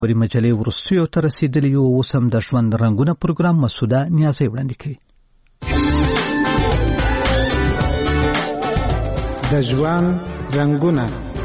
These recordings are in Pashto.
پرې مجلې وروستیو ته رسیدلی یو. اوس هم د ژوند رنګونه پروګرام مسوده نیازی وړاندې کوي. د ژوند رنګونه.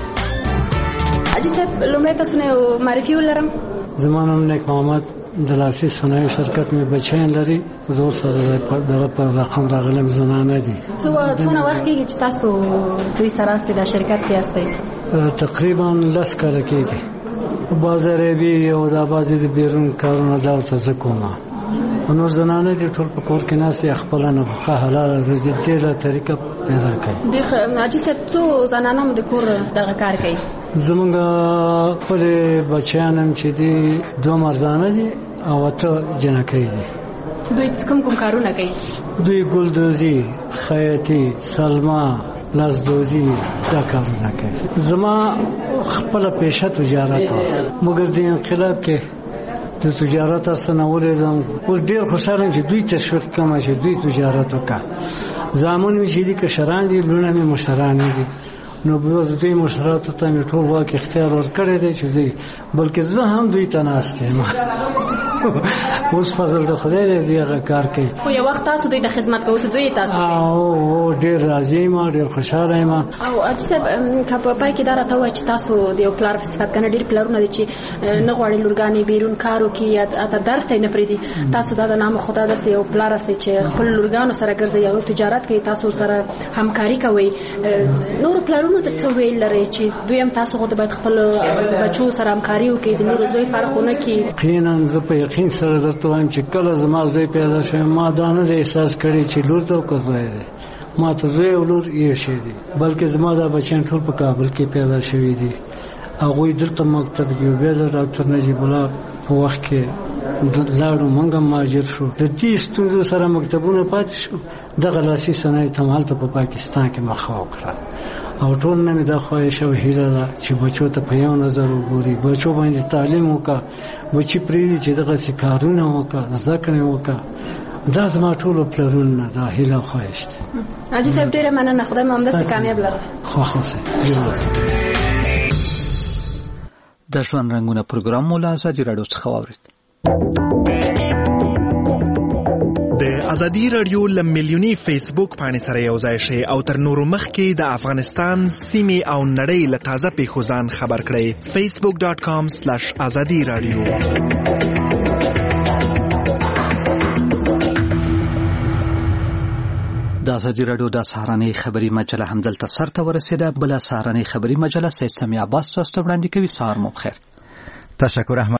اجي صاحب لومړی تاسو نه معرفي ولرم. زما نوم نیک محمد د لاسي صنایع شرکت مې بچیان لري. زور سره دغه پر رقم راغلم زنانه دي. څونه وخت کېږي چې تاسو دوی سره استئ د شرکت کې استئ؟ تقریبا 10 کاله کېږي. بعضې عربي او دا بعضې د بیرون کارونه دا ورته زه کوم. نور زنانه دي ټول په کور کې ناستې خپله نفقه حلاله روزي دې طریقه پیدا کوي. حاجي صاحب څو زنانه مو د کور دغه کار کوي؟ زمونږ خپل بچیان هم چې دي 2 مردانه دي او 8 جنکۍ دي. دوی کوم کارونه کوي؟ دوی ګلدوزي، خیاطي، سلما، لاسدوزي دا کارونه کوي. زما خپل پیشه تجارت و مګر د انقلاب کې د تجارت اصلا ولیدم. اوس ډېر خوشحاله چې دوی تشویق کوم چې دوی تجارت وکړه. زامن مې چې دي کشران دي، لوڼه مې مشران دي. نو بوز دوی مشراتو ته مې ټول واک اختیار ورکړی دی چې دوی بلکې زه هم دوی ته ناست یم. اوس فضل د خدای دی هغه کار کوي. خو یو وخت تاسو دوی د خدمت کوئ دوی تاسو او ډېر راضي یم، ډېر خوشحاله یم. او اجي صاحب که په پای کې دا راته وایي چې تاسو د یو پلار په صفت کنه ډېر پلارونه دي چې نه غواړي لورګانې بیرون کار وکړي یا اته درس ته نه پرېږدي. تاسو دا د نام خدا داسې یو پلار استئ چې خپل لورګانو سره ګرځي او تجارت کوي، تاسو سره همکاري کوي. نور پلارونو ته څه ویل لري چې دوی هم تاسو خو باید خپل بچو سره همکاري وکړي، د نورو زوی فرق ونه کړي؟ یقینا زه په یقین سره درته وایم چې کله زما زوی پیدا شوی ما دا نه احساس کړی چې لور ته که زوی دی. ما ته زوی او لور یو شی دي، بلکې زما دا بچیان ټول په کابل کې پیدا شوي دي. هغوی دلته مکتب کې بیا د ډاکټر نجیب الله په وخت کې لاړو، موږ هم مهاجر شو. د دې ستونزو سره مکتبونه پاتې شو. دغه لاسي صنایع ته هلته په پاکستان کې مخه وکړه او ټول نه مې دا خواهش او هیله ده چې بچو ته په یو نظر وګوري، بچو باندې تعلیم وکړه، بچي پرېږدي چې دغسې کارونه وکړه، زده کړې وکړه. دا زما ټولو پلرونه دا هیله او خواهش دی. حاجي صاحب ډېره مننه، خدای مو همداسې کامیاب لره. خوښ اوسئ. د ژوند رنګونه پروګرام مو له ازادي راډیو څخه واورېد. د ازادي راډیو له میلیوني فیسبوک پاڼې سره یو ځای شئ او تر نورو مخکې د افغانستان سیمې او نړۍ له تازه پیښو ځان خبر کړئ. facebook.com/azadi radio. د ازادي راډیو د سهارنۍ خبري مجله همدلته سرته ورسېده. بله سهارنۍ خبري مجله سید سمیع عباس تاسو ته وړاندې کوي. سهار مو بخیر. تشکر احمد.